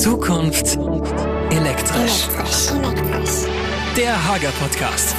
Zukunft elektrisch. Der Hager Podcast.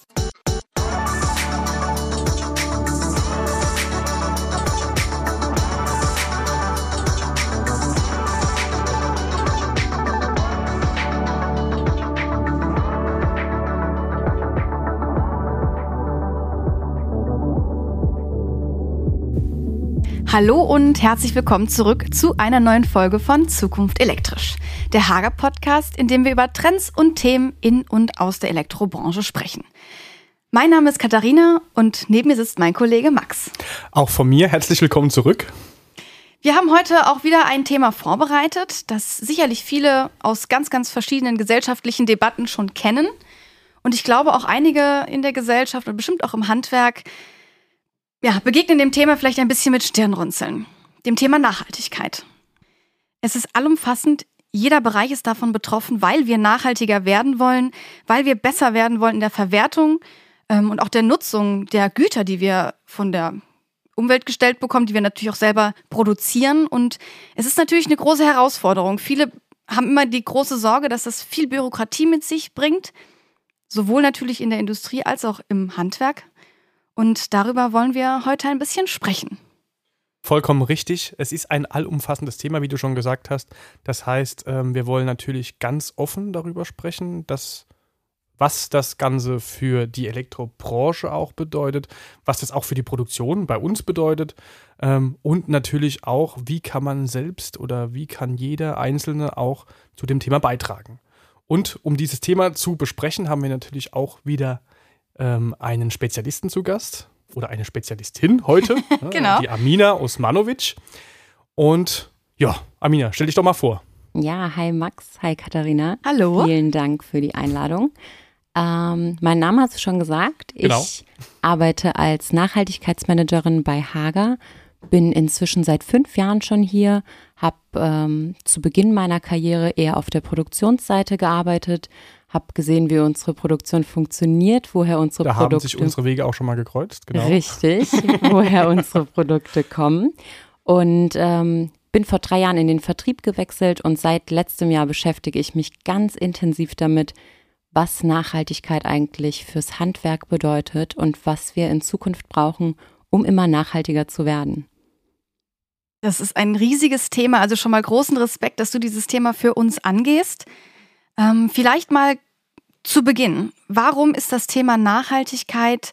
Hallo und herzlich willkommen zurück zu einer neuen Folge von Zukunft elektrisch, der Hager Podcast, in dem wir über Trends und Themen in und aus der Elektrobranche sprechen. Mein Name ist Katharina und neben mir sitzt mein Kollege Max. Auch von mir herzlich willkommen zurück. Wir haben heute auch wieder ein Thema vorbereitet, das sicherlich viele aus ganz, ganz verschiedenen gesellschaftlichen Debatten schon kennen. Und ich glaube auch einige in der Gesellschaft und bestimmt auch im Handwerk begegnen dem Thema vielleicht ein bisschen mit Stirnrunzeln. Dem Thema Nachhaltigkeit. Es ist allumfassend, jeder Bereich ist davon betroffen, weil wir nachhaltiger werden wollen, weil wir besser werden wollen in der Verwertung und auch der Nutzung der Güter, die wir von der Umwelt gestellt bekommen, die wir natürlich auch selber produzieren. Und es ist natürlich eine große Herausforderung. Viele haben immer die große Sorge, dass das viel Bürokratie mit sich bringt, sowohl natürlich in der Industrie als auch im Handwerk. Und darüber wollen wir heute ein bisschen sprechen. Vollkommen richtig. Es ist ein allumfassendes Thema, wie du schon gesagt hast. Das heißt, wir wollen natürlich ganz offen darüber sprechen, was das Ganze für die Elektrobranche auch bedeutet, was das auch für die Produktion bei uns bedeutet und natürlich auch, wie kann man selbst oder wie kann jeder Einzelne auch zu dem Thema beitragen. Und um dieses Thema zu besprechen, haben wir natürlich auch wieder einen Spezialisten zu Gast oder eine Spezialistin heute, genau. Die Amina Osmanovic. Und ja, Amina, stell dich doch mal vor. Ja, hi Max, hi Katharina. Hallo. Vielen Dank für die Einladung. Mein Name hast du schon gesagt. Genau. Ich arbeite als Nachhaltigkeitsmanagerin bei Hager, bin inzwischen seit 5 Jahren schon hier, habe zu Beginn meiner Karriere eher auf der Produktionsseite gearbeitet, habe gesehen, wie unsere Produktion funktioniert, woher unsere Produkte... Da haben sich unsere Wege auch schon mal gekreuzt, genau. Richtig, woher unsere Produkte kommen. Und bin vor 3 Jahren in den Vertrieb gewechselt und seit letztem Jahr beschäftige ich mich ganz intensiv damit, was Nachhaltigkeit eigentlich fürs Handwerk bedeutet und was wir in Zukunft brauchen, um immer nachhaltiger zu werden. Das ist ein riesiges Thema, also schon mal großen Respekt, dass du dieses Thema für uns angehst. Vielleicht mal zu Beginn. Warum ist das Thema Nachhaltigkeit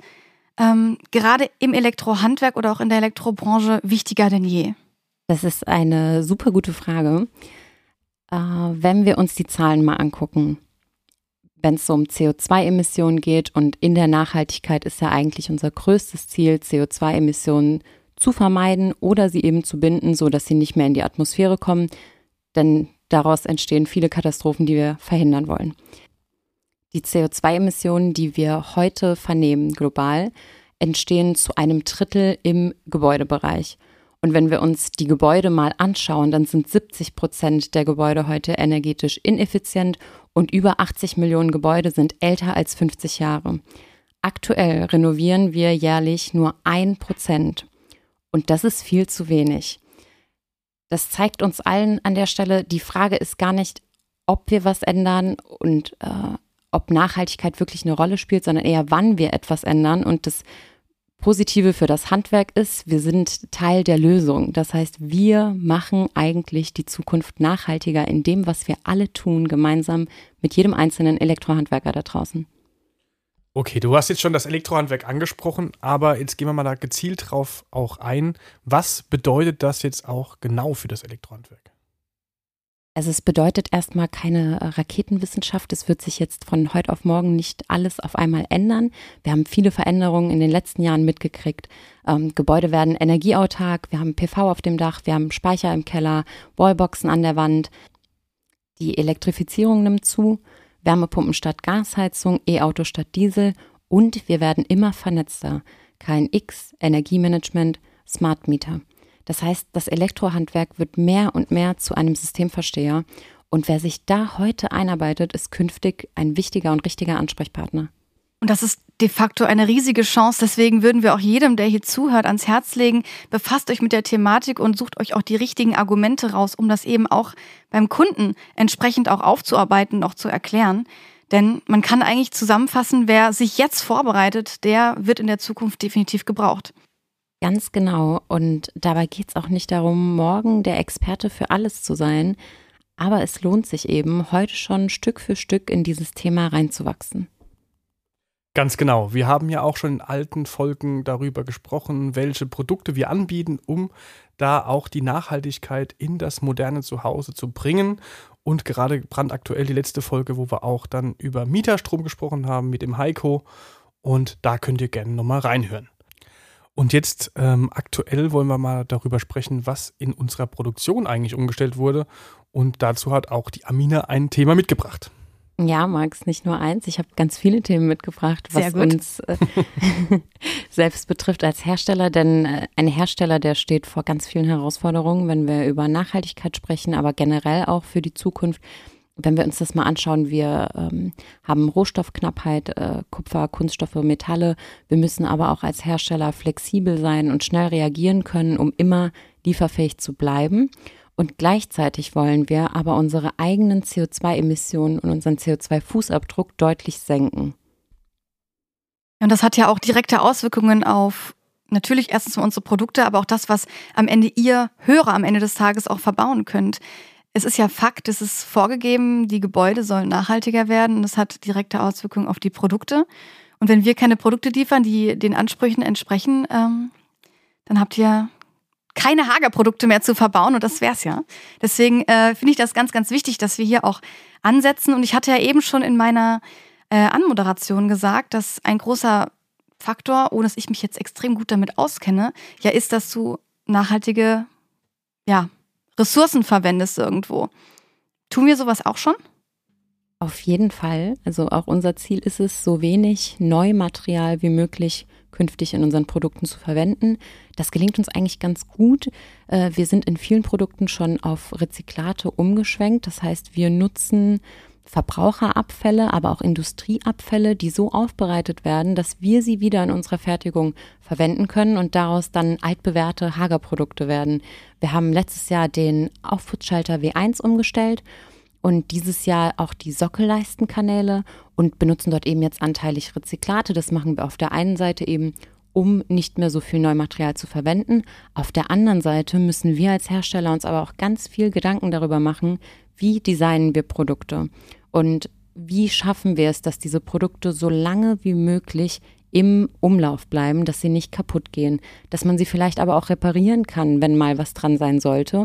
gerade im Elektrohandwerk oder auch in der Elektrobranche wichtiger denn je? Das ist eine super gute Frage. Wenn wir uns die Zahlen mal angucken, wenn es so um CO2-Emissionen geht und in der Nachhaltigkeit ist ja eigentlich unser größtes Ziel, CO2-Emissionen zu vermeiden oder sie eben zu binden, sodass sie nicht mehr in die Atmosphäre kommen, denn daraus entstehen viele Katastrophen, die wir verhindern wollen. Die CO2-Emissionen, die wir heute vernehmen global, entstehen zu 1/3 im Gebäudebereich. Und wenn wir uns die Gebäude mal anschauen, dann sind 70% der Gebäude heute energetisch ineffizient und über 80 Millionen Gebäude sind älter als 50 Jahre. Aktuell renovieren wir jährlich nur 1%. Und das ist viel zu wenig. Das zeigt uns allen an der Stelle, die Frage ist gar nicht, ob wir was ändern und ob Nachhaltigkeit wirklich eine Rolle spielt, sondern eher, wann wir etwas ändern. Und das Positive für das Handwerk ist, wir sind Teil der Lösung. Das heißt, wir machen eigentlich die Zukunft nachhaltiger in dem, was wir alle tun, gemeinsam mit jedem einzelnen Elektrohandwerker da draußen. Okay, du hast jetzt schon das Elektrohandwerk angesprochen, aber jetzt gehen wir mal da gezielt drauf auch ein. Was bedeutet das jetzt auch genau für das Elektrohandwerk? Also es bedeutet erstmal keine Raketenwissenschaft. Es wird sich jetzt von heute auf morgen nicht alles auf einmal ändern. Wir haben viele Veränderungen in den letzten Jahren mitgekriegt. Gebäude werden energieautark, wir haben PV auf dem Dach, wir haben Speicher im Keller, Wallboxen an der Wand. Die Elektrifizierung nimmt zu. Wärmepumpen statt Gasheizung, E-Auto statt Diesel und wir werden immer vernetzter. KNX, Energiemanagement, Smart Meter. Das heißt, das Elektrohandwerk wird mehr und mehr zu einem Systemversteher und wer sich da heute einarbeitet, ist künftig ein wichtiger und richtiger Ansprechpartner. Und das ist de facto eine riesige Chance. Deswegen würden wir auch jedem, der hier zuhört, ans Herz legen, befasst euch mit der Thematik und sucht euch auch die richtigen Argumente raus, um das eben auch beim Kunden entsprechend auch aufzuarbeiten und auch zu erklären. Denn man kann eigentlich zusammenfassen, wer sich jetzt vorbereitet, der wird in der Zukunft definitiv gebraucht. Ganz genau. Und dabei geht es auch nicht darum, morgen der Experte für alles zu sein. Aber es lohnt sich eben, heute schon Stück für Stück in dieses Thema reinzuwachsen. Ganz genau. Wir haben ja auch schon in alten Folgen darüber gesprochen, welche Produkte wir anbieten, um da auch die Nachhaltigkeit in das moderne Zuhause zu bringen. Und gerade brandaktuell die letzte Folge, wo wir auch dann über Mieterstrom gesprochen haben mit dem Heiko. Und da könnt ihr gerne nochmal reinhören. Und jetzt aktuell wollen wir mal darüber sprechen, was in unserer Produktion eigentlich umgestellt wurde. Und dazu hat auch die Amina ein Thema mitgebracht. Ja, Max, nicht nur eins. Ich habe ganz viele Themen mitgebracht, was uns selbst betrifft als Hersteller. Denn ein Hersteller, der steht vor ganz vielen Herausforderungen, wenn wir über Nachhaltigkeit sprechen, aber generell auch für die Zukunft. Wenn wir uns das mal anschauen, wir haben Rohstoffknappheit, Kupfer, Kunststoffe, Metalle. Wir müssen aber auch als Hersteller flexibel sein und schnell reagieren können, um immer lieferfähig zu bleiben. Und gleichzeitig wollen wir aber unsere eigenen CO2-Emissionen und unseren CO2-Fußabdruck deutlich senken. Und das hat ja auch direkte Auswirkungen auf natürlich erstens mal unsere Produkte, aber auch das, was am Ende ihr Hörer am Ende des Tages auch verbauen könnt. Es ist ja Fakt, es ist vorgegeben, die Gebäude sollen nachhaltiger werden. Das hat direkte Auswirkungen auf die Produkte. Und wenn wir keine Produkte liefern, die den Ansprüchen entsprechen, dann habt ihr keine Hager-Produkte mehr zu verbauen und das wär's ja. Deswegen finde ich das ganz, ganz wichtig, dass wir hier auch ansetzen. Und ich hatte ja eben schon in meiner Anmoderation gesagt, dass ein großer Faktor, ohne dass ich mich jetzt extrem gut damit auskenne, ja ist, dass du nachhaltige Ressourcen verwendest irgendwo. Tun wir sowas auch schon? Auf jeden Fall. Also auch unser Ziel ist es, so wenig Neumaterial wie möglich künftig in unseren Produkten zu verwenden. Das gelingt uns eigentlich ganz gut. Wir sind in vielen Produkten schon auf Rezyklate umgeschwenkt. Das heißt, wir nutzen Verbraucherabfälle, aber auch Industrieabfälle, die so aufbereitet werden, dass wir sie wieder in unserer Fertigung verwenden können und daraus dann altbewährte Hager-Produkte werden. Wir haben letztes Jahr den Aufputzschalter W1 umgestellt und dieses Jahr auch die Sockelleistenkanäle und benutzen dort eben jetzt anteilig Rezyklate. Das machen wir auf der einen Seite eben, um nicht mehr so viel Neumaterial zu verwenden. Auf der anderen Seite müssen wir als Hersteller uns aber auch ganz viel Gedanken darüber machen, wie designen wir Produkte und wie schaffen wir es, dass diese Produkte so lange wie möglich im Umlauf bleiben, dass sie nicht kaputt gehen, dass man sie vielleicht aber auch reparieren kann, wenn mal was dran sein sollte.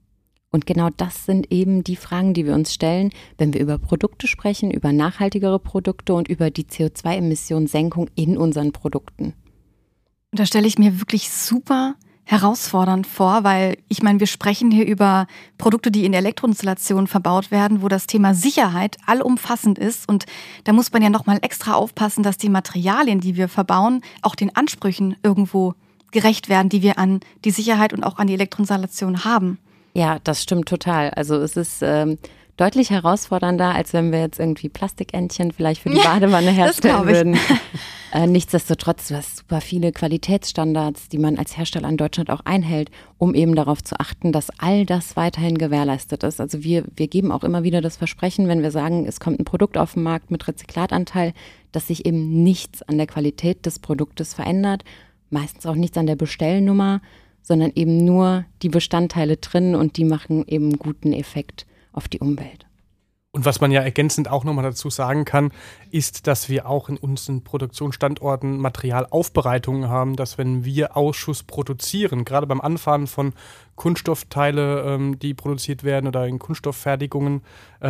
Und genau das sind eben die Fragen, die wir uns stellen, wenn wir über Produkte sprechen, über nachhaltigere Produkte und über die CO2-Emissionssenkung in unseren Produkten. Und da stelle ich mir wirklich super herausfordernd vor, weil ich meine, wir sprechen hier über Produkte, die in der Elektroinstallation verbaut werden, wo das Thema Sicherheit allumfassend ist. Und da muss man ja nochmal extra aufpassen, dass die Materialien, die wir verbauen, auch den Ansprüchen irgendwo gerecht werden, die wir an die Sicherheit und auch an die Elektroinstallation haben. Ja, das stimmt total. Also es ist deutlich herausfordernder, als wenn wir jetzt irgendwie Plastikentchen vielleicht für die Badewanne herstellen würden. Nichtsdestotrotz, du hast super viele Qualitätsstandards, die man als Hersteller in Deutschland auch einhält, um eben darauf zu achten, dass all das weiterhin gewährleistet ist. Also wir geben auch immer wieder das Versprechen, wenn wir sagen, es kommt ein Produkt auf den Markt mit Rezyklatanteil, dass sich eben nichts an der Qualität des Produktes verändert, meistens auch nichts an der Bestellnummer, sondern eben nur die Bestandteile drin und die machen eben guten Effekt auf die Umwelt. Und was man ja ergänzend auch nochmal dazu sagen kann, ist, dass wir auch in unseren Produktionsstandorten Materialaufbereitungen haben, dass wenn wir Ausschuss produzieren, gerade beim Anfahren von Kunststoffteile, die produziert werden oder in Kunststofffertigungen,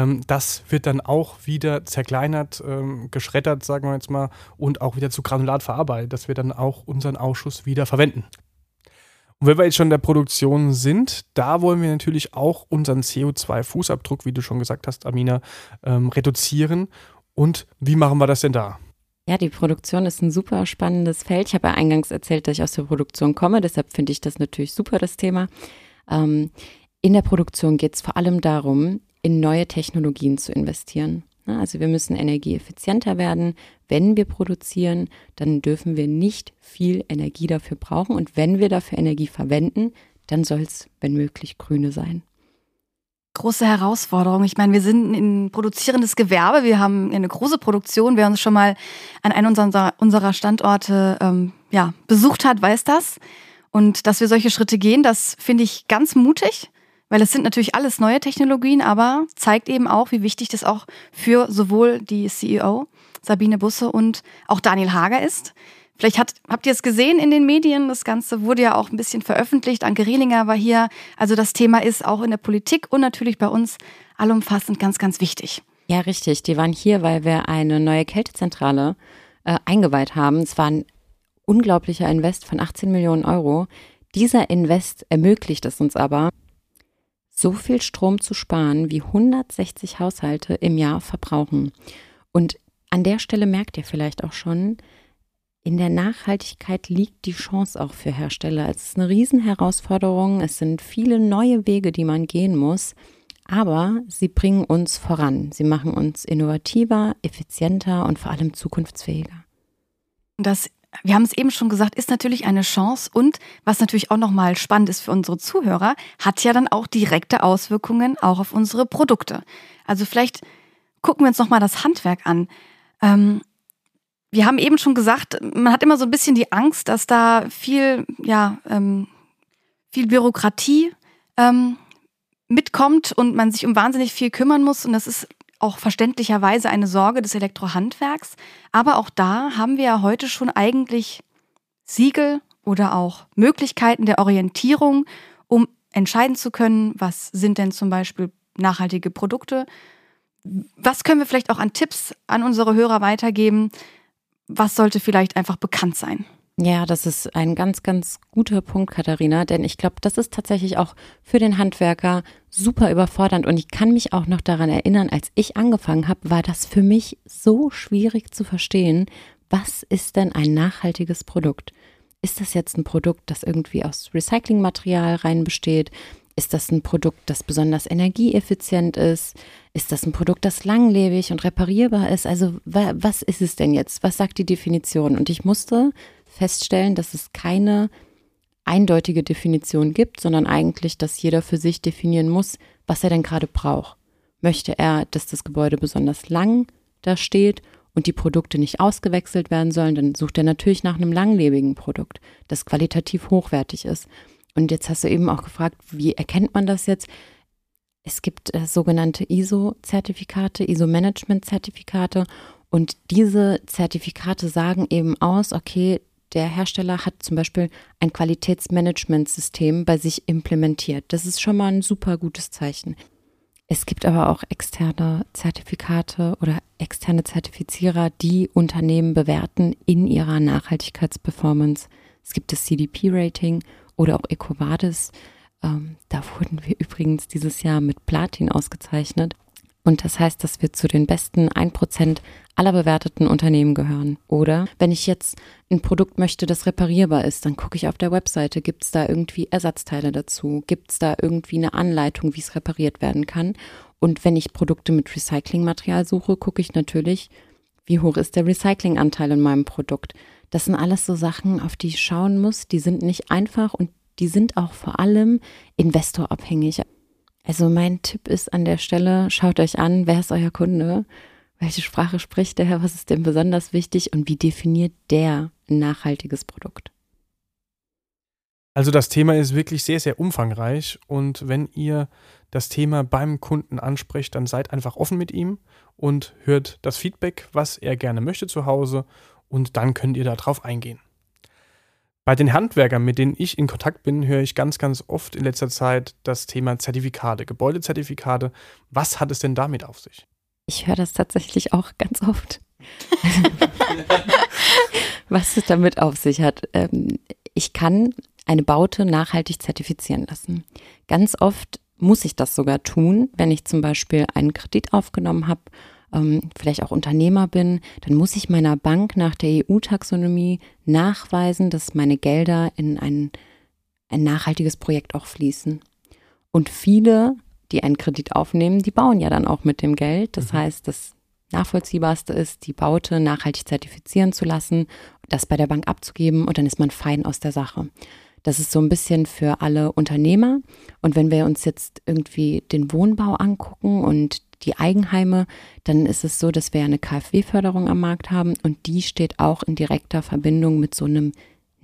das wird dann auch wieder zerkleinert, geschreddert, sagen wir jetzt mal, und auch wieder zu Granulat verarbeitet, dass wir dann auch unseren Ausschuss wieder verwenden. Und wenn wir jetzt schon in der Produktion sind, da wollen wir natürlich auch unseren CO2-Fußabdruck, wie du schon gesagt hast, Amina, reduzieren. Und wie machen wir das denn da? Ja, die Produktion ist ein super spannendes Feld. Ich habe ja eingangs erzählt, dass ich aus der Produktion komme, deshalb finde ich das natürlich super, das Thema. In der Produktion geht es vor allem darum, in neue Technologien zu investieren. Also wir müssen energieeffizienter werden. Wenn wir produzieren, dann dürfen wir nicht viel Energie dafür brauchen. Und wenn wir dafür Energie verwenden, dann soll es, wenn möglich, grüne sein. Große Herausforderung. Ich meine, wir sind ein produzierendes Gewerbe. Wir haben eine große Produktion. Wer uns schon mal an einem unserer Standorte besucht hat, weiß das. Und dass wir solche Schritte gehen, das finde ich ganz mutig. Weil es sind natürlich alles neue Technologien, aber zeigt eben auch, wie wichtig das auch für sowohl die CEO Sabine Busse und auch Daniel Hager ist. Vielleicht habt ihr es gesehen in den Medien, das Ganze wurde ja auch ein bisschen veröffentlicht. Anke Rehlinger war hier. Also das Thema ist auch in der Politik und natürlich bei uns allumfassend ganz, ganz wichtig. Ja, richtig. Die waren hier, weil wir eine neue Kältezentrale eingeweiht haben. Es war ein unglaublicher Invest von 18 Millionen Euro. Dieser Invest ermöglicht es uns aber, so viel Strom zu sparen, wie 160 Haushalte im Jahr verbrauchen. Und an der Stelle merkt ihr vielleicht auch schon, in der Nachhaltigkeit liegt die Chance auch für Hersteller. Es ist eine Riesenherausforderung, es sind viele neue Wege, die man gehen muss, aber sie bringen uns voran. Sie machen uns innovativer, effizienter und vor allem zukunftsfähiger. Wir haben es eben schon gesagt, ist natürlich eine Chance und was natürlich auch nochmal spannend ist für unsere Zuhörer, hat ja dann auch direkte Auswirkungen auch auf unsere Produkte. Also vielleicht gucken wir uns nochmal das Handwerk an. Wir haben eben schon gesagt, man hat immer so ein bisschen die Angst, dass da viel Bürokratie mitkommt und man sich um wahnsinnig viel kümmern muss und das ist auch verständlicherweise eine Sorge des Elektrohandwerks. Aber auch da haben wir ja heute schon eigentlich Siegel oder auch Möglichkeiten der Orientierung, um entscheiden zu können, was sind denn zum Beispiel nachhaltige Produkte. Was können wir vielleicht auch an Tipps an unsere Hörer weitergeben? Was sollte vielleicht einfach bekannt sein? Ja, das ist ein ganz, ganz guter Punkt, Katharina, denn ich glaube, das ist tatsächlich auch für den Handwerker super überfordernd und ich kann mich auch noch daran erinnern, als ich angefangen habe, war das für mich so schwierig zu verstehen, was ist denn ein nachhaltiges Produkt? Ist das jetzt ein Produkt, das irgendwie aus Recyclingmaterial rein besteht? Ist das ein Produkt, das besonders energieeffizient ist? Ist das ein Produkt, das langlebig und reparierbar ist? Also was ist es denn jetzt? Was sagt die Definition? Und ich musste feststellen, dass es keine eindeutige Definition gibt, sondern eigentlich, dass jeder für sich definieren muss, was er denn gerade braucht. Möchte er, dass das Gebäude besonders lang da steht und die Produkte nicht ausgewechselt werden sollen, dann sucht er natürlich nach einem langlebigen Produkt, das qualitativ hochwertig ist. Und jetzt hast du eben auch gefragt, wie erkennt man das jetzt? Es gibt sogenannte ISO-Zertifikate, ISO-Management-Zertifikate und diese Zertifikate sagen eben aus, okay, der Hersteller hat zum Beispiel ein Qualitätsmanagementsystem bei sich implementiert. Das ist schon mal ein super gutes Zeichen. Es gibt aber auch externe Zertifikate oder externe Zertifizierer, die Unternehmen bewerten in ihrer Nachhaltigkeitsperformance. Es gibt das CDP-Rating oder auch EcoVadis. Da wurden wir übrigens dieses Jahr mit Platin ausgezeichnet. Und das heißt, dass wir zu den besten 1% aller bewerteten Unternehmen gehören. Oder wenn ich jetzt ein Produkt möchte, das reparierbar ist, dann gucke ich auf der Webseite, gibt es da irgendwie Ersatzteile dazu? Gibt es da irgendwie eine Anleitung, wie es repariert werden kann? Und wenn ich Produkte mit Recyclingmaterial suche, gucke ich natürlich, wie hoch ist der Recyclinganteil in meinem Produkt? Das sind alles so Sachen, auf die ich schauen muss. Die sind nicht einfach und die sind auch vor allem investorabhängig. Also mein Tipp ist an der Stelle, schaut euch an, wer ist euer Kunde? Welche Sprache spricht der? Was ist denn besonders wichtig? Und wie definiert der ein nachhaltiges Produkt? Also das Thema ist wirklich sehr, sehr umfangreich und wenn ihr das Thema beim Kunden ansprecht, dann seid einfach offen mit ihm und hört das Feedback, was er gerne möchte zu Hause und dann könnt ihr da drauf eingehen. Bei den Handwerkern, mit denen ich in Kontakt bin, höre ich ganz, ganz oft in letzter Zeit das Thema Zertifikate, Gebäudezertifikate. Was hat es denn damit auf sich? Ich höre das tatsächlich auch ganz oft. Was es damit auf sich hat. Ich kann eine Baute nachhaltig zertifizieren lassen. Ganz oft muss ich das sogar tun, wenn ich zum Beispiel einen Kredit aufgenommen habe, vielleicht auch Unternehmer bin, dann muss ich meiner Bank nach der EU-Taxonomie nachweisen, dass meine Gelder in ein nachhaltiges Projekt auch fließen. Und viele, die einen Kredit aufnehmen, die bauen ja dann auch mit dem Geld. Das heißt, das Nachvollziehbarste ist, die Baute nachhaltig zertifizieren zu lassen, das bei der Bank abzugeben und dann ist man fein aus der Sache. Das ist so ein bisschen für alle Unternehmer. Und wenn wir uns jetzt irgendwie den Wohnbau angucken und die Eigenheime, dann ist es so, dass wir eine KfW-Förderung am Markt haben und die steht auch in direkter Verbindung mit so einem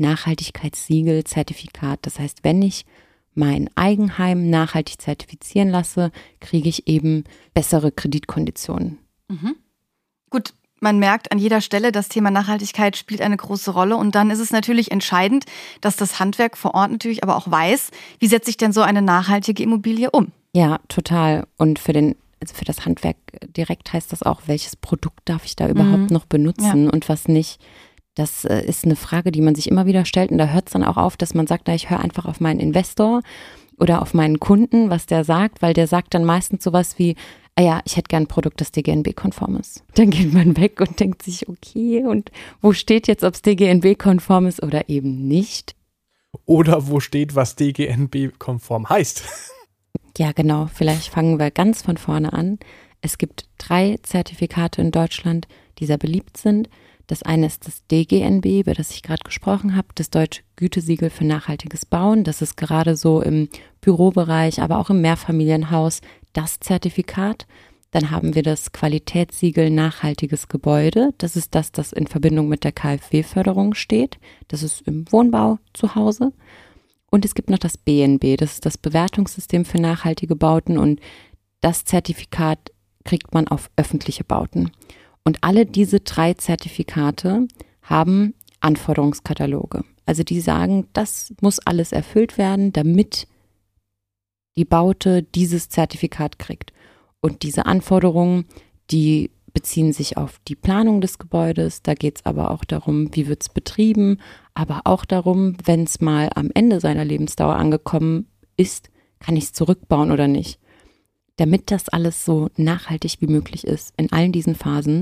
Nachhaltigkeitssiegel-Zertifikat. Das heißt, wenn ich mein Eigenheim nachhaltig zertifizieren lasse, kriege ich eben bessere Kreditkonditionen. Mhm. Gut, man merkt an jeder Stelle, das Thema Nachhaltigkeit spielt eine große Rolle und dann ist es natürlich entscheidend, dass das Handwerk vor Ort natürlich aber auch weiß, wie setze ich denn so eine nachhaltige Immobilie um? Ja, total. Und für das Handwerk direkt heißt das auch, welches Produkt darf ich da überhaupt noch benutzen und was nicht. Das ist eine Frage, die man sich immer wieder stellt und da hört es dann auch auf, dass man sagt, na, ich höre einfach auf meinen Investor oder auf meinen Kunden, was der sagt, weil der sagt dann meistens sowas wie, ja, ich hätte gern ein Produkt, das DGNB-konform ist. Dann geht man weg und denkt sich, okay, und wo steht jetzt, ob es DGNB-konform ist oder eben nicht? Oder wo steht, was DGNB-konform heißt? Ja, genau. Vielleicht fangen wir ganz von vorne an. Es gibt 3 Zertifikate in Deutschland, die sehr beliebt sind. Das eine ist das DGNB, über das ich gerade gesprochen habe, das Deutsche Gütesiegel für nachhaltiges Bauen. Das ist gerade so im Bürobereich, aber auch im Mehrfamilienhaus das Zertifikat. Dann haben wir das Qualitätssiegel nachhaltiges Gebäude. Das ist das in Verbindung mit der KfW-Förderung steht. Das ist im Wohnbau zu Hause. Und es gibt noch das BNB, das ist das Bewertungssystem für nachhaltige Bauten und das Zertifikat kriegt man auf öffentliche Bauten. Und alle diese 3 Zertifikate haben Anforderungskataloge. Also die sagen, das muss alles erfüllt werden, damit die Baute dieses Zertifikat kriegt. Und diese Anforderungen, die beziehen sich auf die Planung des Gebäudes. Da geht es aber auch darum, wie wird es betrieben, aber auch darum, wenn es mal am Ende seiner Lebensdauer angekommen ist, kann ich es zurückbauen oder nicht. Damit das alles so nachhaltig wie möglich ist, in allen diesen Phasen,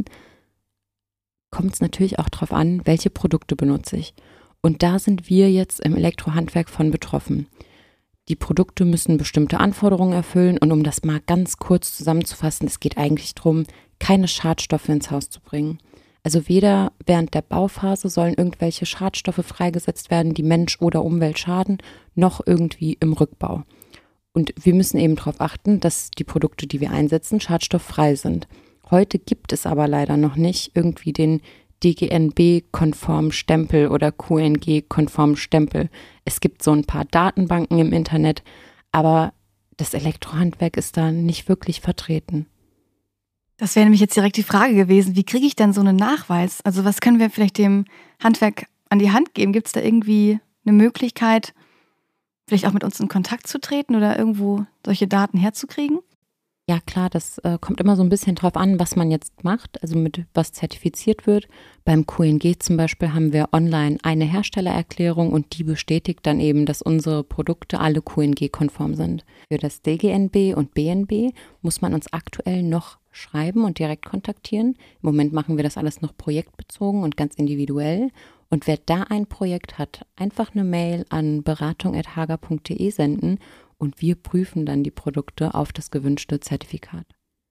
kommt es natürlich auch darauf an, welche Produkte benutze ich. Und da sind wir jetzt im Elektrohandwerk von betroffen. Die Produkte müssen bestimmte Anforderungen erfüllen und um das mal ganz kurz zusammenzufassen, es geht eigentlich darum, keine Schadstoffe ins Haus zu bringen. Also weder während der Bauphase sollen irgendwelche Schadstoffe freigesetzt werden, die Mensch oder Umwelt schaden, noch irgendwie im Rückbau. Und wir müssen eben darauf achten, dass die Produkte, die wir einsetzen, schadstofffrei sind. Heute gibt es aber leider noch nicht irgendwie den DGNB-konformen Stempel oder QNG-konformen Stempel. Es gibt so ein paar Datenbanken im Internet, aber das Elektrohandwerk ist da nicht wirklich vertreten. Das wäre nämlich jetzt direkt die Frage gewesen, wie kriege ich denn so einen Nachweis? Also was können wir vielleicht dem Handwerk an die Hand geben? Gibt es da irgendwie eine Möglichkeit, vielleicht auch mit uns in Kontakt zu treten oder irgendwo solche Daten herzukriegen? Ja klar, das kommt immer so ein bisschen drauf an, was man jetzt macht, also mit was zertifiziert wird. Beim QNG zum Beispiel haben wir online eine Herstellererklärung und die bestätigt dann eben, dass unsere Produkte alle QNG-konform sind. Für das DGNB und BNB muss man uns aktuell noch schreiben und direkt kontaktieren. Im Moment machen wir das alles noch projektbezogen und ganz individuell. Und wer da ein Projekt hat, einfach eine Mail an beratung@hager.de senden und wir prüfen dann die Produkte auf das gewünschte Zertifikat.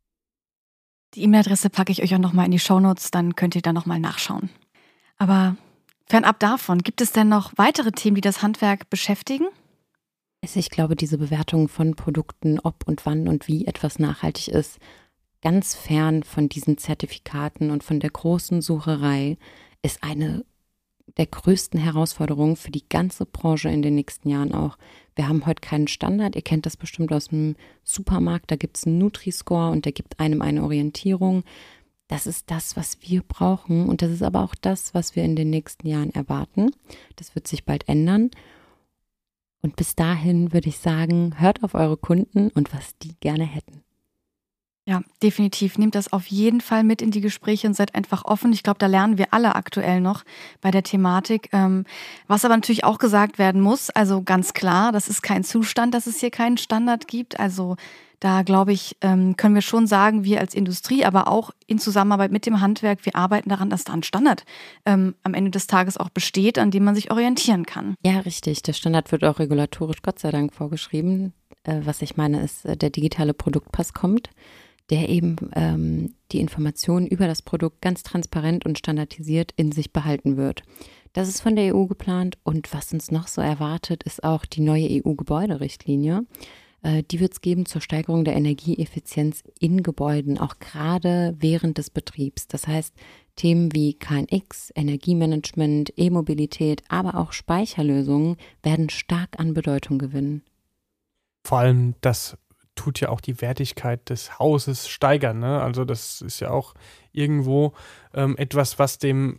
Die E-Mail-Adresse packe ich euch auch nochmal in die Shownotes, dann könnt ihr da nochmal nachschauen. Aber fernab davon, gibt es denn noch weitere Themen, die das Handwerk beschäftigen? Also ich glaube, diese Bewertung von Produkten, ob und wann und wie etwas nachhaltig ist, ganz fern von diesen Zertifikaten und von der großen Sucherei, ist eine der größten Herausforderungen für die ganze Branche in den nächsten Jahren auch. Wir haben heute keinen Standard, ihr kennt das bestimmt aus dem Supermarkt, da gibt es einen Nutri-Score und der gibt einem eine Orientierung. Das ist das, was wir brauchen und das ist aber auch das, was wir in den nächsten Jahren erwarten. Das wird sich bald ändern. Und bis dahin würde ich sagen, hört auf eure Kunden und was die gerne hätten. Ja, definitiv. Nehmt das auf jeden Fall mit in die Gespräche und seid einfach offen. Ich glaube, da lernen wir alle aktuell noch bei der Thematik. Was aber natürlich auch gesagt werden muss, also ganz klar, das ist kein Zustand, dass es hier keinen Standard gibt. Also da, glaube ich, können wir schon sagen, wir als Industrie, aber auch in Zusammenarbeit mit dem Handwerk, wir arbeiten daran, dass da ein Standard am Ende des Tages auch besteht, an dem man sich orientieren kann. Ja, richtig. Der Standard wird auch regulatorisch Gott sei Dank vorgeschrieben. Was ich meine ist, der digitale Produktpass kommt. der eben die Informationen über das Produkt ganz transparent und standardisiert in sich behalten wird. Das ist von der EU geplant und was uns noch so erwartet, ist auch die neue EU-Gebäuderichtlinie. Die wird es geben zur Steigerung der Energieeffizienz in Gebäuden, auch gerade während des Betriebs. Das heißt, Themen wie KNX, Energiemanagement, E-Mobilität, aber auch Speicherlösungen werden stark an Bedeutung gewinnen. Vor allem, das tut ja auch die Wertigkeit des Hauses steigern, ne? Also das ist ja auch irgendwo etwas, was dem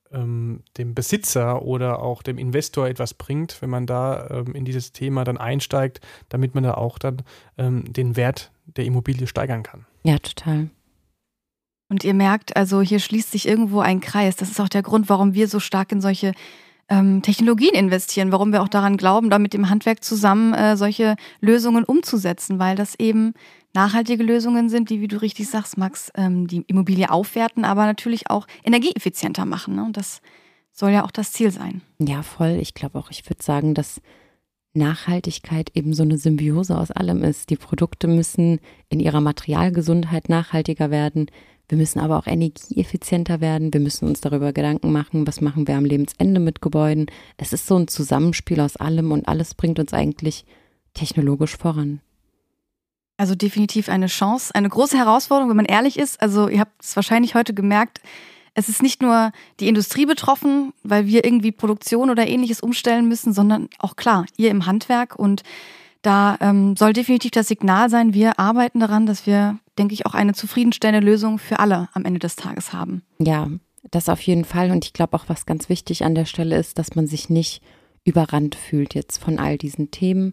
Besitzer oder auch dem Investor etwas bringt, wenn man da in dieses Thema dann einsteigt, damit man da auch dann den Wert der Immobilie steigern kann. Ja, total. Und ihr merkt, also hier schließt sich irgendwo ein Kreis. Das ist auch der Grund, warum wir so stark in solche Technologien investieren, warum wir auch daran glauben, da mit dem Handwerk zusammen solche Lösungen umzusetzen, weil das eben nachhaltige Lösungen sind, die, wie du richtig sagst, Max, die Immobilie aufwerten, aber natürlich auch energieeffizienter machen. Ne? Und das soll ja auch das Ziel sein. Ja, voll. Ich glaube auch, ich würde sagen, dass Nachhaltigkeit eben so eine Symbiose aus allem ist. Die Produkte müssen in ihrer Materialgesundheit nachhaltiger werden. Wir müssen aber auch energieeffizienter werden. Wir müssen uns darüber Gedanken machen, was machen wir am Lebensende mit Gebäuden. Es ist so ein Zusammenspiel aus allem und alles bringt uns eigentlich technologisch voran. Also definitiv eine Chance, eine große Herausforderung, wenn man ehrlich ist. Also ihr habt es wahrscheinlich heute gemerkt, es ist nicht nur die Industrie betroffen, weil wir irgendwie Produktion oder Ähnliches umstellen müssen, sondern auch klar, ihr im Handwerk. Und da soll definitiv das Signal sein, wir arbeiten daran, dass wir, denke ich, auch eine zufriedenstellende Lösung für alle am Ende des Tages haben. Ja, das auf jeden Fall. Und ich glaube auch, was ganz wichtig an der Stelle ist, dass man sich nicht überrannt fühlt jetzt von all diesen Themen.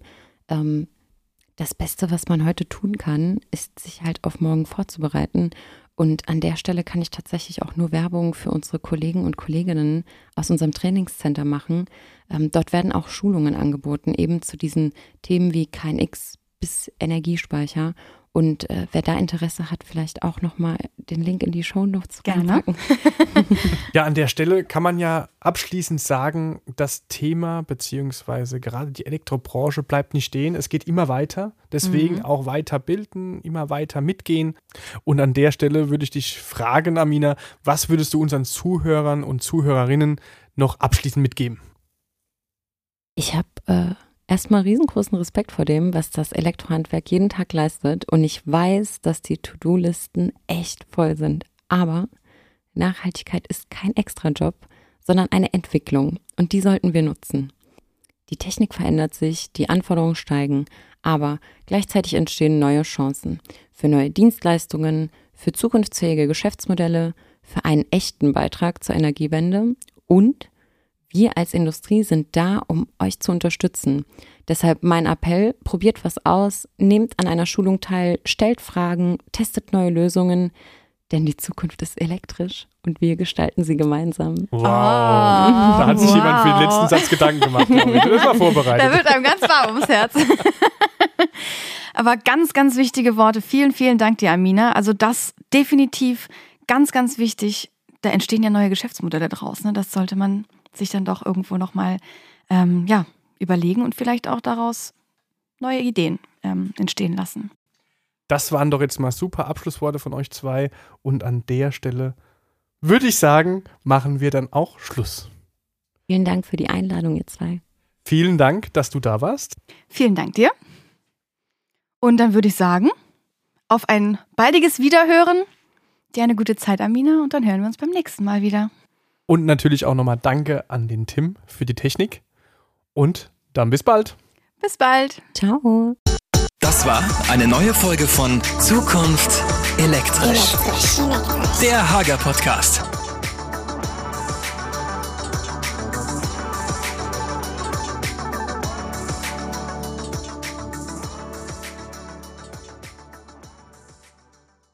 Das Beste, was man heute tun kann, ist, sich halt auf morgen vorzubereiten. Und an der Stelle kann ich tatsächlich auch nur Werbung für unsere Kollegen und Kolleginnen aus unserem Trainingscenter machen. Dort werden auch Schulungen angeboten, eben zu diesen Themen wie KNX bis Energiespeicher. Und wer da Interesse hat, vielleicht auch nochmal den Link in die Shownotes reinpacken. Ja, an der Stelle kann man ja abschließend sagen, das Thema beziehungsweise gerade die Elektrobranche bleibt nicht stehen. Es geht immer weiter. Deswegen auch weiter bilden, immer weiter mitgehen. Und an der Stelle würde ich dich fragen, Amina, was würdest du unseren Zuhörern und Zuhörerinnen noch abschließend mitgeben? Ich habe erstmal riesengroßen Respekt vor dem, was das Elektrohandwerk jeden Tag leistet. Und ich weiß, dass die To-Do-Listen echt voll sind. Aber Nachhaltigkeit ist kein Extrajob, sondern eine Entwicklung. Und die sollten wir nutzen. Die Technik verändert sich, die Anforderungen steigen, aber gleichzeitig entstehen neue Chancen für neue Dienstleistungen, für zukunftsfähige Geschäftsmodelle, für einen echten Beitrag zur Energiewende und wir als Industrie sind da, um euch zu unterstützen. Deshalb mein Appell, probiert was aus, nehmt an einer Schulung teil, stellt Fragen, testet neue Lösungen, denn die Zukunft ist elektrisch und wir gestalten sie gemeinsam. Wow, da hat sich jemand für den letzten Satz Gedanken gemacht. Das war vorbereitet. Da wird einem ganz warm ums Herz. Aber ganz, ganz wichtige Worte. Vielen, vielen Dank dir, Amina. Also das definitiv ganz, ganz wichtig. Da entstehen ja neue Geschäftsmodelle draus. Ne? Das sollte man sich dann doch irgendwo nochmal überlegen und vielleicht auch daraus neue Ideen entstehen lassen. Das waren doch jetzt mal super Abschlussworte von euch zwei. Und an der Stelle würde ich sagen, machen wir dann auch Schluss. Vielen Dank für die Einladung, ihr zwei. Vielen Dank, dass du da warst. Vielen Dank dir. Und dann würde ich sagen, auf ein baldiges Wiederhören. Dir eine gute Zeit, Amina. Und dann hören wir uns beim nächsten Mal wieder. Und natürlich auch nochmal Danke an den Tim für die Technik. Und dann bis bald. Bis bald. Ciao. Das war eine neue Folge von Zukunft elektrisch. Der Hager Podcast.